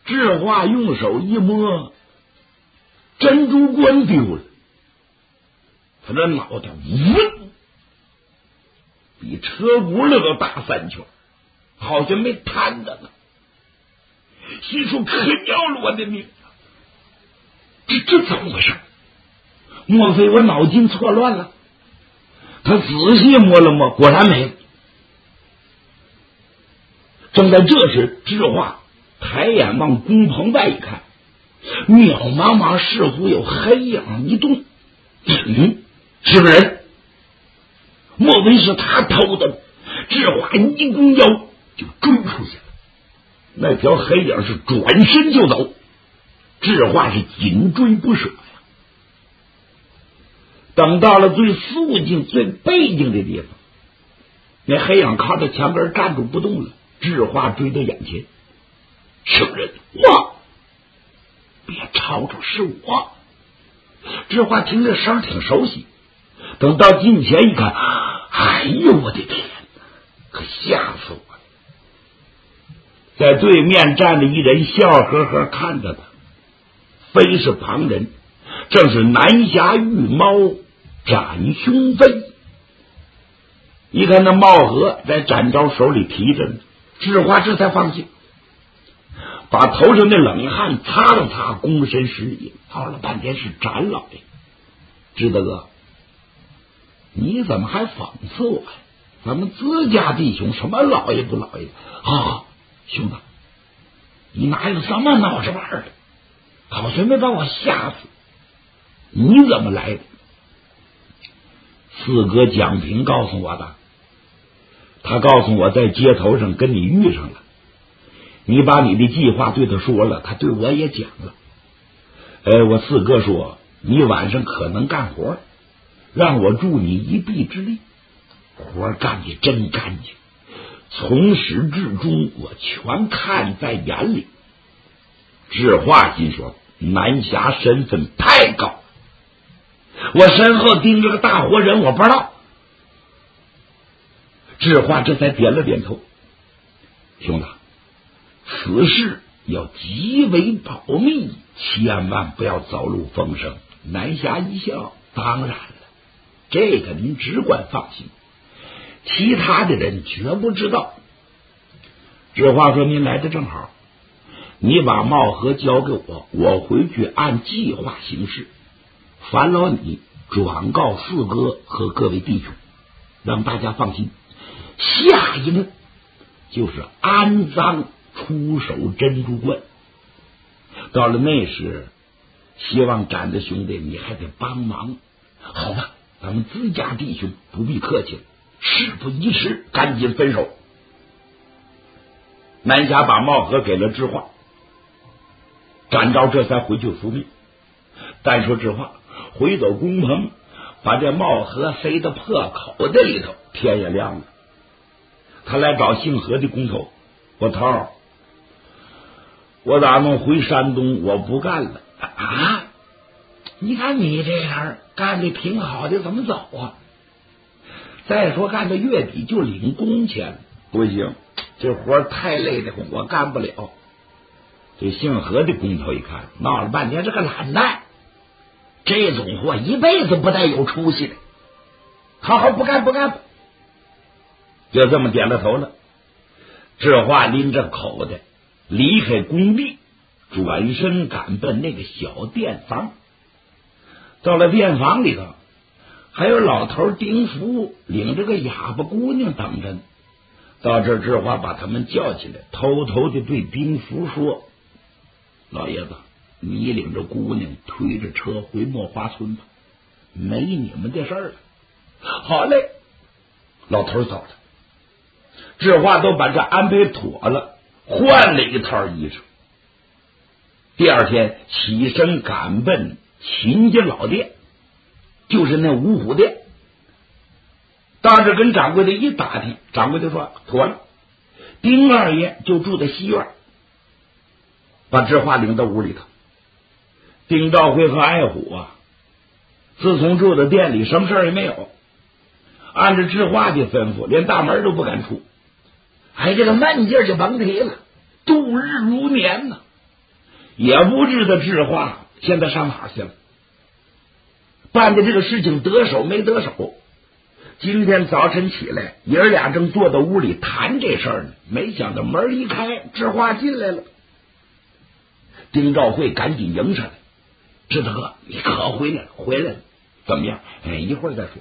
智化用手一摸，珍珠冠丢了，他这脑袋嗡，比车轱辘都大3圈，好像没瘫的呢。心说可要了我的命啊！这怎么回事？莫非我脑筋错乱了？他仔细摸了摸，果然没了。正在这时，智化抬眼往工棚外一看，渺茫茫似乎有黑影一动。是个人，莫非是他偷的？智化一弓腰就追出去了。那条黑影是转身就走，智化是紧追不舍呀。等到了最肃静、最背静的地方，那黑影靠着墙根站住不动了。智化追到眼前，是个人，我别吵吵，是我。智化听这声挺熟悉，等到近前一看，哎呦我的天哪，可吓死我了！在对面站着一人，笑呵呵看着他，非是旁人，正是南侠玉猫展雄飞。一看那帽盒在展昭手里提着呢，智化这才放心，把头上的冷汗擦了擦，躬身施礼，好了半天是展老爷。智大哥，你怎么还讽刺我呀？咱们自家弟兄什么老爷不老爷啊？兄弟，你哪有这么闹着玩的？好像没把我吓死。你怎么来的？四哥蒋平告诉我的，他告诉我在街头上跟你遇上了，你把你的计划对他说了，他对我也讲了。我四哥说你晚上可能干活，让我助你一臂之力。活干的真干净，从始至终我全看在眼里。智化心说，南侠身份太高，我身后盯着个大活人，我不知道。智化这才点了点头，兄弟，此事要极为保密，千万不要走漏风声。南侠一笑，当然了，这个您只管放心，其他的人绝不知道。智化说，您来的正好，你把帽盒交给我，我回去按计划行事，烦劳你转告四哥和各位弟兄，让大家放心。下一步就是安葬出手珍珠冠，到了那时，希望展子兄弟你还得帮忙。好吧，咱们自家弟兄不必客气了，事不宜迟，赶紧分手。南侠把帽盒给了智化，展昭这才回去复命。单说智化回到工棚，把这帽盒塞到破口袋里头。天也亮了，他来找姓何的工头，我头，我打算回山东，我不干了啊！你看你这样干的挺好的，怎么走啊？再说干到月底就领工钱，不行，这活太累的，我干不了。这姓何的工头一看，闹了半天是个懒蛋，这种货一辈子不带有出息的。好，不干，就这么点了头了。智化拎着口袋离开工地，转身赶奔那个小店房。到了店房里头，还有老头丁福领着个哑巴姑娘等着呢。到这智化把他们叫起来，偷偷的对丁福说，老爷子，你领着姑娘推着车回墨花村吧，没你们的事儿了。好嘞，老头走了。智化都把这安排妥了，换了一套衣裳。第二天起身赶奔秦家老店，就是那五虎店。到这跟掌柜的一打听，掌柜的说妥了，丁二爷就住在西院，把智化领到屋里头。丁兆辉和爱虎啊，自从住在店里，什么事儿也没有，按照智化的吩咐，连大门都不敢出。这个闷劲儿就甭提了，度日如年呢。 也不知道智化现在上哪去了，办的这个事情得手没得手。今天早晨起来，爷儿俩正坐到屋里谈这事儿呢，没想到门一开，智化进来了。丁兆会赶紧迎上来：“智大哥，你可回来了，回来了，怎么样？一会儿再说。”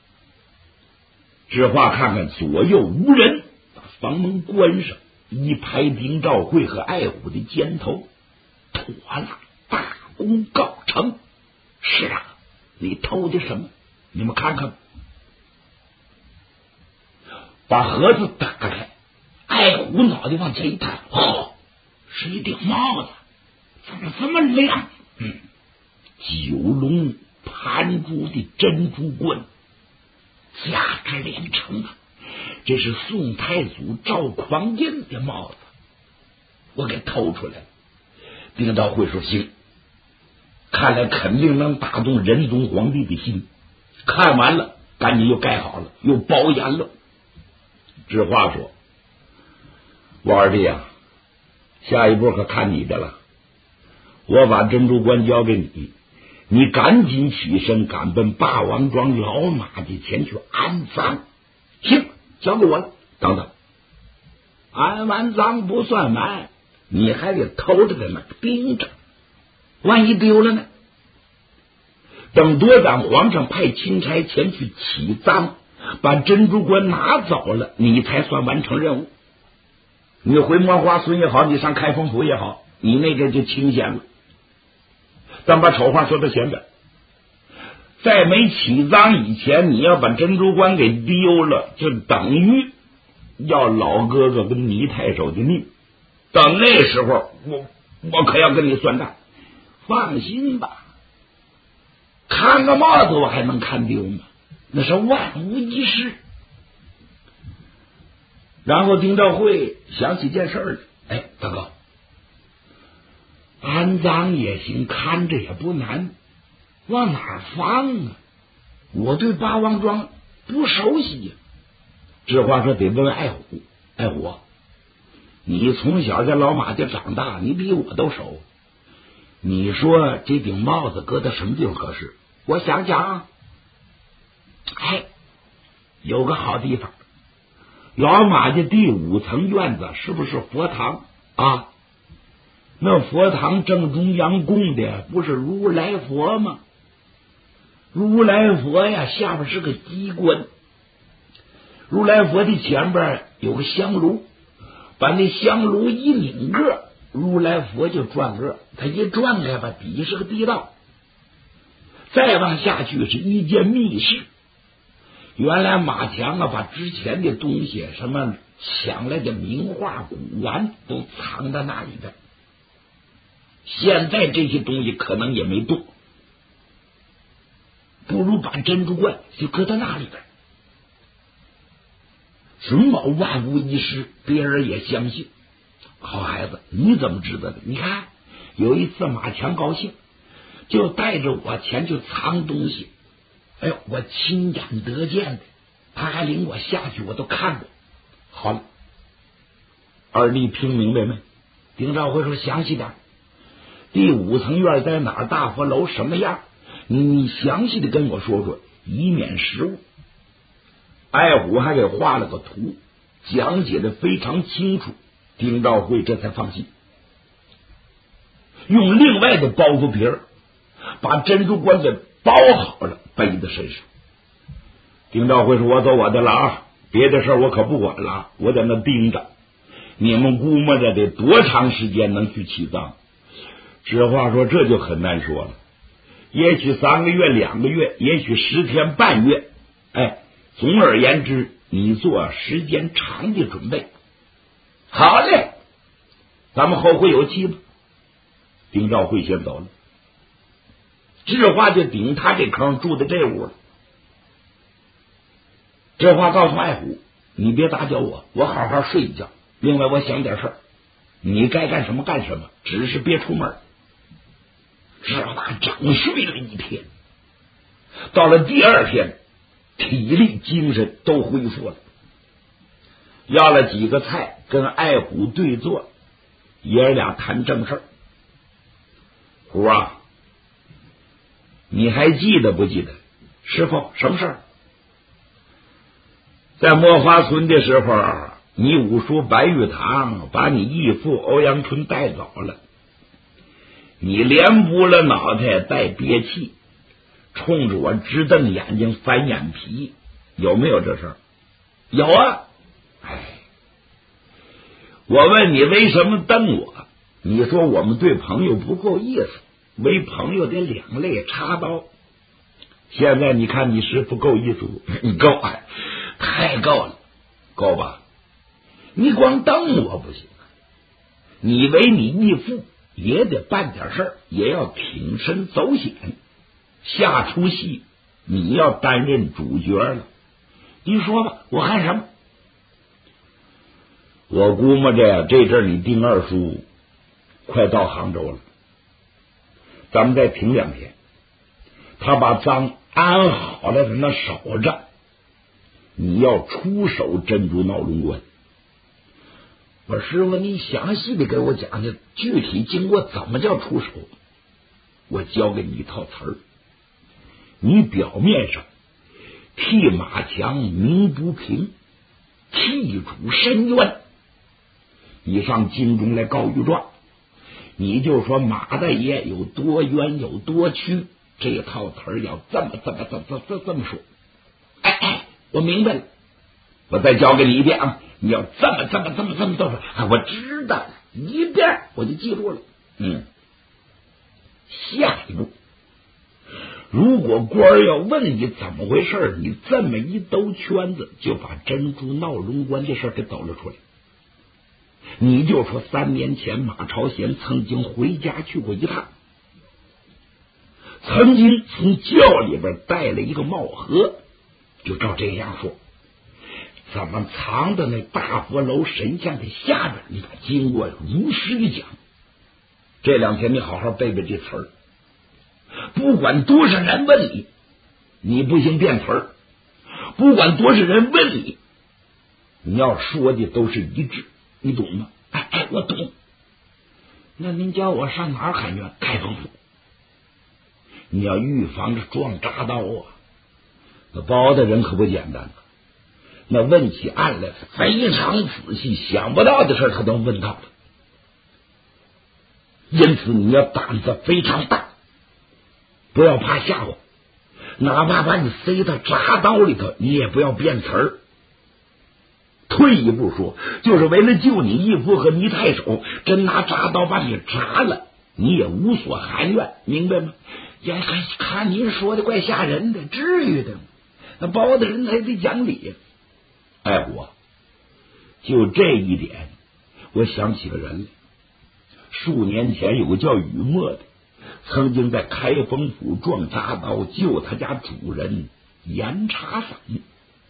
智化看看左右无人，把房门关上，一拍丁兆会和爱虎的肩头：“妥了，大功告成。是啊，你偷的什么？你们看看。”把盒子打开，爱虎脑袋往前一探，是一顶帽子，怎么这么亮？九龙盘珠的珍珠冠，价值连城啊！这是宋太祖赵匡胤的帽子，我给偷出来了。丁兆会说：“行，看来肯定能打动仁宗皇帝的心。”看完了，赶紧又盖好了，又包严了。智化说：“我二弟呀，下一步可看你的了。我把珍珠冠交给你，你赶紧起身赶奔霸王庄老马家前去安葬。”“行，交给我了。”“等等，安完葬不算完，你还得偷着在那盯着，万一丢了呢？等多咱皇上派钦差前去起葬，把珍珠冠拿走了，你才算完成任务。你回摸花村也好，你上开封府也好，你那个就清闲了。咱把丑话说到前边，在没起葬以前，你要把珍珠冠给丢了，就等于要老哥哥跟倪太守的命。等那时候，我可要跟你算账。放心吧，看个帽子我还能看丢吗？那是万无一失。”然后丁兆会想起件事儿来：“大哥，安葬也行，看着也不难，往哪儿放啊？我对八王庄不熟悉呀。”智化说：“得问问爱虎。爱虎，你从小在老马家长大，你比我都熟。你说这顶帽子搁到什么地方合适？我想想，有个好地方。老马家第5层院子是不是佛堂啊？那佛堂正中央供的不是如来佛吗？如来佛呀，下边是个机关，如来佛的前边有个香炉，把那香炉一拧个，如来佛就转个，他一转开吧，底下是个地道，再往下去是一间密室。原来马强把之前的东西，什么抢来的名画古玩都藏在那里边，现在这些东西可能也没动，不如把珍珠冠就搁在那里边，准保万无一失，别人也相信。好孩子，你怎么知道的？你看有一次马强高兴，就带着我前去藏东西，我亲眼得见的，他还领我下去，我都看过。好了，二弟听明白没？丁兆会说：“详细点，第5层院在哪儿？大佛楼什么样？你详细的跟我说说，以免失误。”爱虎还给画了个图，讲解的非常清楚，丁兆会这才放心，用另外的包袱皮儿把珍珠冠给包好了，背在身上。丁兆会说：“我走我的了啊，别的事我可不管了，我在那盯着。你们估摸着得多长时间能去起葬？”这话说这就很难说了，也许3个月、2个月，也许10天半月。总而言之，你做时间长的准备。好嘞，咱们后会有期吧。丁兆会先走了，智化就顶他这坑住在这屋了。智化告诉爱虎：“你别打搅我，我好好睡一觉。另外我想点事儿，你该干什么干什么，只是别出门。”智化整睡了一天，到了第2天，体力精神都恢复了，要了几个菜跟爱虎对坐，爷儿俩谈正事儿。 虎啊，你还记得不记得师傅什么事儿？在墨花村的时候，你五叔白玉堂把你义父欧阳春带走了，你连拨了脑袋带憋气，冲着我直瞪眼睛翻眼皮，有没有这事儿？有啊。哎，我问你为什么瞪我，你说我们对朋友不够意思，为朋友得两肋插刀。现在你看你师傅够意思不？你够，哎，太够了，够吧？你光瞪我不行，你为你义父也得办点事儿，也要挺身走险，下出戏你要担任主角了。你说吧，我看什么？我估摸着这阵儿你丁二叔快到杭州了，咱们再停2天，他把赃安好了在那守着，你要出手镇住闹龙关。我师傅，你详细的给我讲讲具体经过，怎么叫出手？我教给你一套词儿，你表面上替马强鸣不平，替主申冤，你上京中来告御状，你就说马大爷有多冤有多屈，这套词儿要这么说。哎，我明白了，我再教给你一遍啊！你要这么说，我知道了，一遍我就记住了。下一步，如果官儿要问你怎么回事，你这么一兜圈子，就把珍珠闹龙关的事给抖了出来。你就说3年前马朝贤曾经回家去过一趟，曾经从轿里边带了一个帽盒，就照这样说。怎么藏在那大佛楼神像的下边，你把经过如实一讲。这2天你好好背背这词儿，不管多少人问你，你不行变词儿；不管多少人问你，你要说的都是一致，你懂吗？哎，我懂。那您叫我上哪儿喊冤？开封府。你要预防着撞铡刀啊！那包大人可不简单，那问起案来非常仔细，想不到的事他都问到了。因此你要胆子非常大，不要怕吓唬，哪怕把你塞到铡刀里头，你也不要变词儿。退一步说，就是为了救你义父和倪太守，真拿铡刀把你铡了，你也无所含怨，明白吗？呀，看您说的怪吓人的，至于的吗？那包大人还得讲理呀。哎，我就这一点，我想起个人来。数年前有个叫雨墨的，曾经在开封府撞铡刀救他家主人严查坊，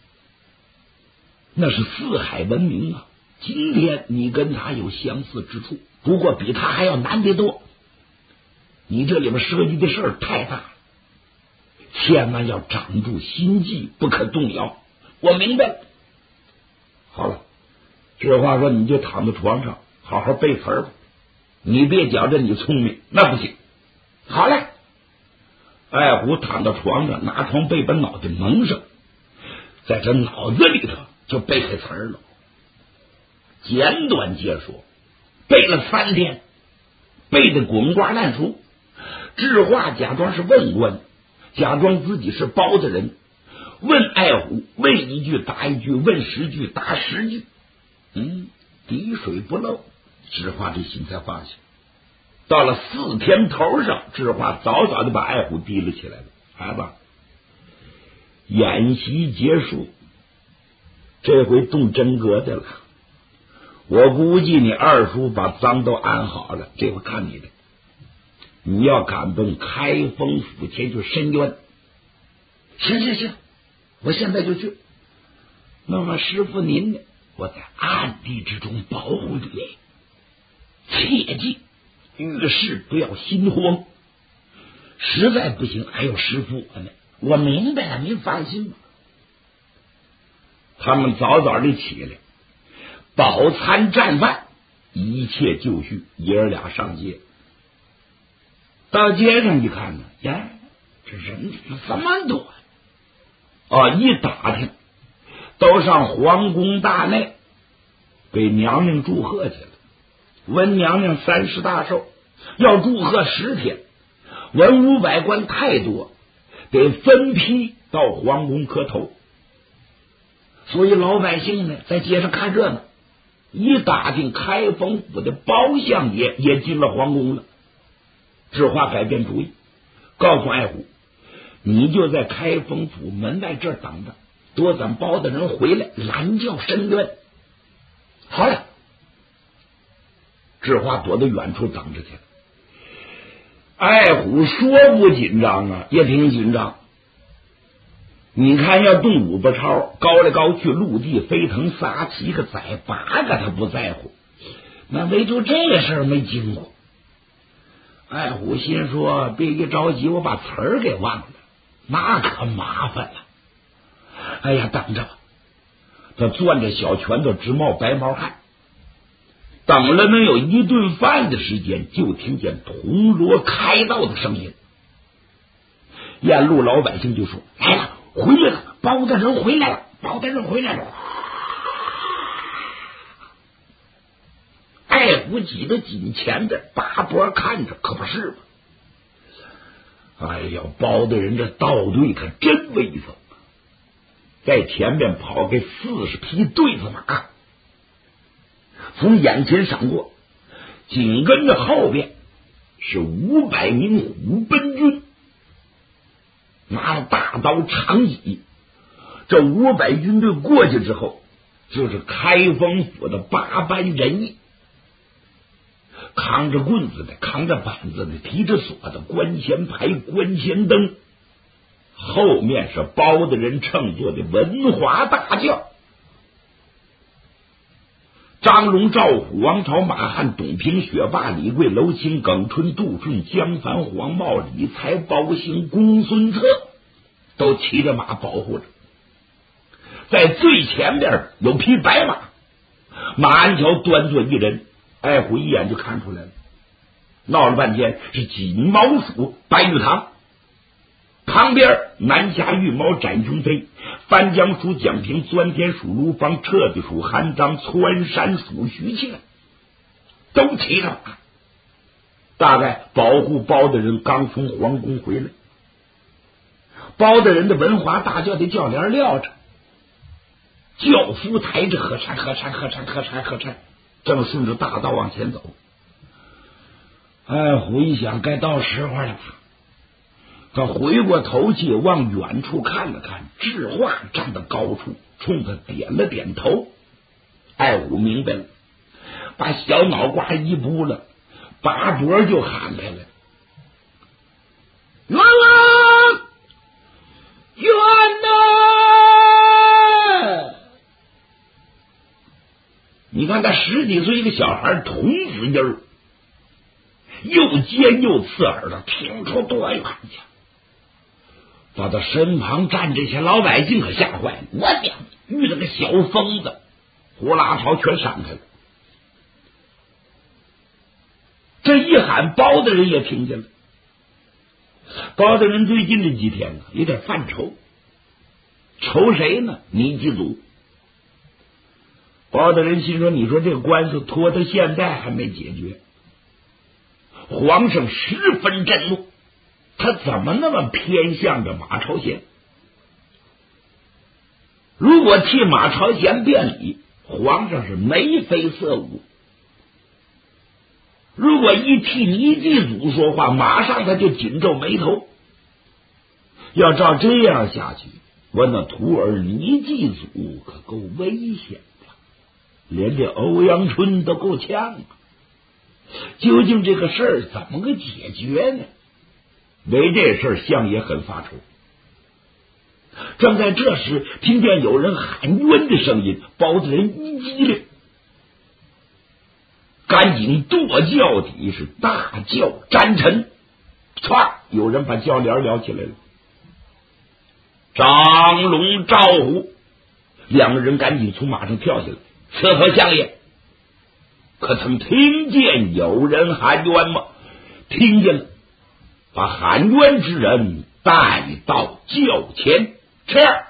那是四海闻名啊。今天你跟他有相似之处，不过比他还要难得多。你这里边涉及的事儿太大了，千万要掌住心计，不可动摇。我明白了。好了，这话说你就躺在床上好好背词儿吧，你别觉着你聪明，那不行。好嘞，爱虎躺到床上，拿床被把脑袋蒙上，在这脑子里头就背开词儿了。简短结说，背了3天，背得滚瓜烂熟。智化假装是问官，假装自己是包大人，问爱虎，问一句答一句，问10句答10句。滴水不漏，智化这心才放下。到了4天头上，智化早早就把爱虎提了起来了。孩子，演习结束，这回动真格的了。我估计你二叔把赃都安好了，这回看你的。你要敢动开封府前去申冤。行，我现在就去。那么师傅您呢？我在暗地之中保护你，切记遇事不要心慌，实在不行还有师傅我明白了，您放心吧。他们早早的起来，饱餐战饭，一切就绪，爷儿俩上街。 到街上一看呢，呀，这人怎么这么多啊？一打听，都上皇宫大内给娘娘祝贺去了。文娘娘30大寿，要祝贺10天，文武百官太多，得分批到皇宫磕头。所以老百姓呢，在街上看热闹，一打听开封府的包相爷也进了皇宫了。智化改变主意，告诉爱虎，你就在开封府门外这儿等着，多咱包大人回来拦轿申冤。好了，智化躲到远处等着去了。爱虎说不紧张啊，也挺紧张。你看要动五八超，高来高去，陆地飞腾，8、7个宰8个他不在乎，那唯独这个事儿没经过。爱虎心说，别一着急我把词儿给忘了，那可麻烦了。哎呀，等着吧。他攥着小拳头直冒白毛汗。等了能有1顿饭的时间，就听见铜锣开道的声音。沿路老百姓就说，来了，回来了，包大人回来了，包大人回来了。爱虎挤得紧前边，八脖看着，可不是吗？哎呀，包大人这道队可真威风，在前边跑个40匹对子马，从眼前闪过，紧跟着后边是500名虎贲军，拿了大刀长戟。这500军队过去之后，就是开封府的8班人役，扛着棍子的，扛着板子的，提着锁的，关前牌，关前灯，后面是包大人乘坐的文华大轿。张龙、赵虎、王朝、马汉、董平、雪霸、李贵、娄清、耿春、杜顺、江凡、黄茂、李才、包兴、公孙策都骑着马保护着。在最前边有匹白马，马鞍桥端坐一人，爱虎一眼就看出来了。闹了半天是锦毛鼠白玉堂，旁边南侠玉毛展雄飞，翻江鼠蒋平，钻天鼠卢芳，彻底鼠韩章，窜山鼠徐庆，都骑着马。大概保护包大人刚从皇宫回来，包大人的文华大轿的轿帘撂着，轿夫抬着喝嚓喝嚓喝嚓喝嚓喝嚓，正顺着大道往前走。爱虎一想，该到时候了。他回过头去往远处看了看，智化站在高处，冲他点了点头。爱虎明白了，把小脑瓜一拨了，八脖就喊来了：“冤枉！冤呐！”你看他10几岁一个小孩，童子音儿，又尖又刺耳的，听出多远去。把他身旁站这些老百姓可吓坏了，我娘，遇了个小疯子，呼啦朝全闪开了。这一喊，包大人也听见了。包大人最近这几天有点犯愁，愁谁呢？倪继祖。包大人心说，你说这个官司拖到现在还没解决，皇上十分震怒，他怎么那么偏向着马朝贤？如果替马朝贤辩理，皇上是眉飞色舞；如果一替倪继祖说话，马上他就紧皱眉头。要照这样下去，我那徒儿倪继祖可够危险的，连这欧阳春都够呛啊！究竟这个事儿怎么个解决呢？为这事儿，相爷很发愁。正在这时，听见有人喊冤的声音，包大人一激灵，赶紧跺轿底是大叫沾尘，唰，有人把轿帘撩起来了。张龙、赵虎两个人赶紧从马上跳下来，伺候相爷。可曾听见有人喊冤吗？听见了。 把喊冤之人带到轿前。这样，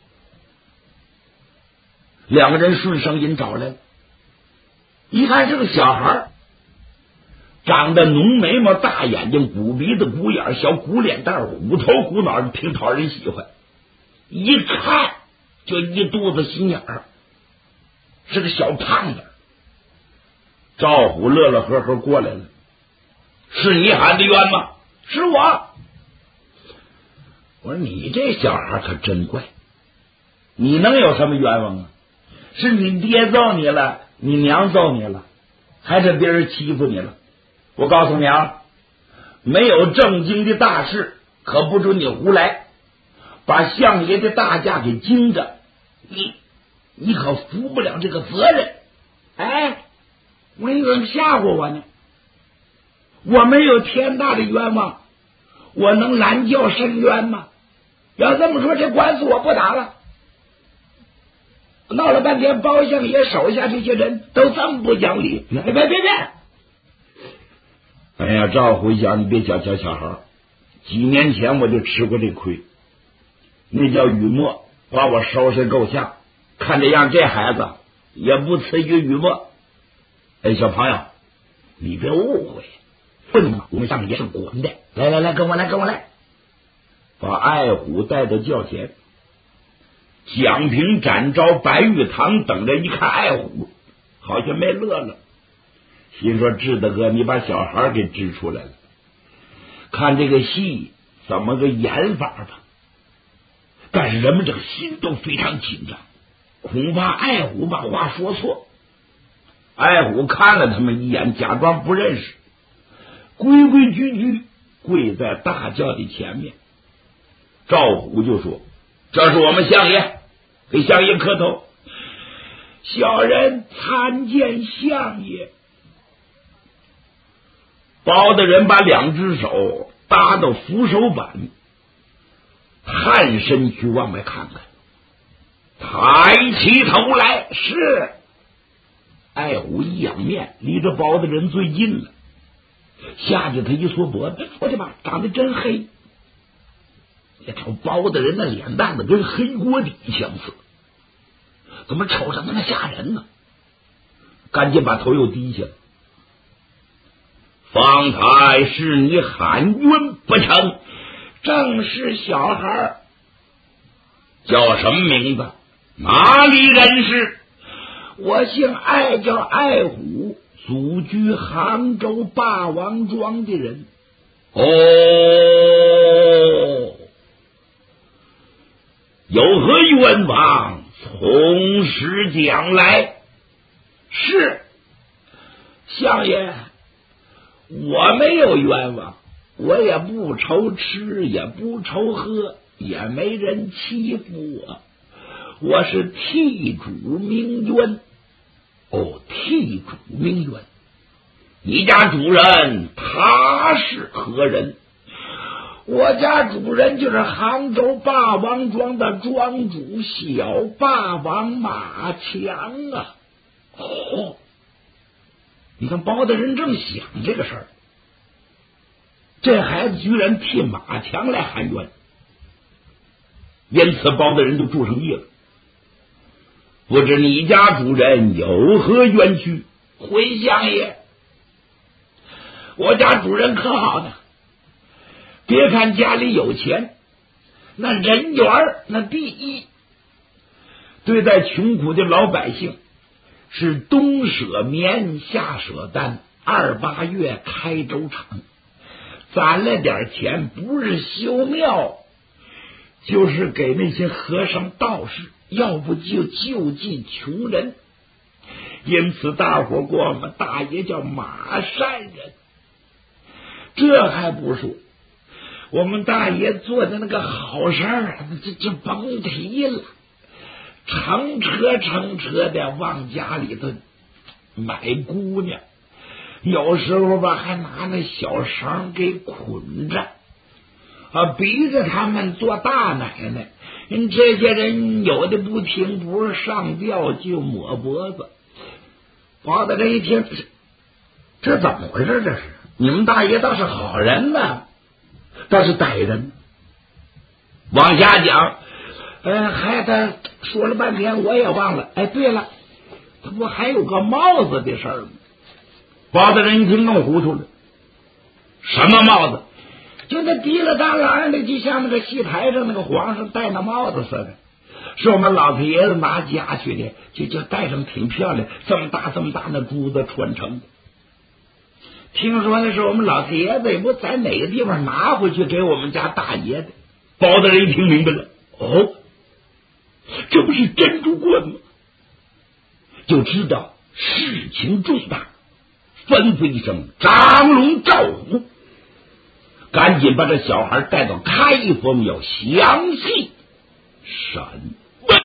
两个人顺声音找来了，一看是个小孩，长得浓眉毛、大眼睛、鼓鼻子、鼓眼、小鼓脸蛋、虎头虎脑，挺讨人喜欢，一看就一肚子心眼儿，是个小胖子。赵虎乐乐呵呵过来了，是你喊的冤吗？是我。我说你这小孩可真怪，你能有什么冤枉啊？是你爹揍你了，你娘揍你了，还是别人欺负你了？我告诉你啊，没有正经的大事可不准你胡来，把相爷的大驾给惊着，你可负不了这个责任。哎，我说你怎么吓唬我呢？我没有天大的冤枉，我能拦轿申冤吗？要这么说，这官司我不打了。闹了半天，包相爷手下这些人都这么不讲理，别！哎呀，赵虎一想，你别小瞧小孩，几年前我就吃过这亏，那叫雨墨把我收拾够呛，看这样这孩子也不次于雨墨。哎，小朋友，你别误会，笨嘛，我们上也是滚的。来，跟我来，把爱虎带到轿前。蒋平、展昭、白玉堂等着一看爱虎，好像没乐了，心说志大哥，你把小孩给支出来了，看这个戏怎么个演法吧。但是人们这个心都非常紧张，恐怕爱虎把话说错。爱虎看了他们一眼，假装不认识，规规矩矩跪在大轿的前面。赵虎就说：“这是我们相爷，给相爷磕头。小人参见相爷。”包大人把两只手搭到扶手板，探身去往外看看，抬起头来，是爱虎一仰面，离着包大人最近了，吓得他一缩脖子，我的妈，长得真黑！这瞅包大人那脸蛋子跟黑锅底相似，怎么瞅着那么吓人呢？赶紧把头又低下来。方才是你喊冤不成？正是小孩。叫什么名字？哪里人士？我姓艾，叫艾虎，祖居杭州霸王庄的人。哦，有何冤枉？从实讲来。是相爷，我没有冤枉，我也不愁吃，也不愁喝，也没人欺负我，我是替主鸣冤。哦，替主鸣冤，你家主人他是何人？我家主人就是杭州霸王庄的庄主小霸王马强啊。哦，你看包大人正想这个事儿，这孩子居然替马强来喊冤，因此包大人就注上意了。不知你家主人有何冤屈？回相爷，我家主人可好呢，别看家里有钱，那人缘那第一，对待穷苦的老百姓是冬舍棉，夏舍单，28月开粥厂，攒了点钱，不是修庙，就是给那些和尚道士，要不就救济穷人。因此大伙管我们大爷叫马善人。这还不说，我们大爷做的那个好事儿，这甭提了，乘车的往家里头买姑娘，有时候吧还拿那小绳给捆着逼着他们做大奶奶。这些人有的不听，不是上吊就抹脖子。包大人一听，这怎么回事？这是你们大爷倒是好人呢。 但是歹人往下讲，孩子说了半天我也忘了。对了，他不还有个帽子的事儿吗？包大人一听弄糊涂了，什么帽子？就那提了大篮的，就像那个戏台上那个皇上戴那帽子似的，是我们老太爷子拿家去的，就戴上挺漂亮，这么大那珠子穿成的。听说那是我们老太爷子也不在哪个地方拿回去给我们家大爷的。包大人一听明白了，这不是珍珠冠吗？就知道事情重大，吩咐一声张龙赵虎，赶紧把这小孩带到开封，要详细审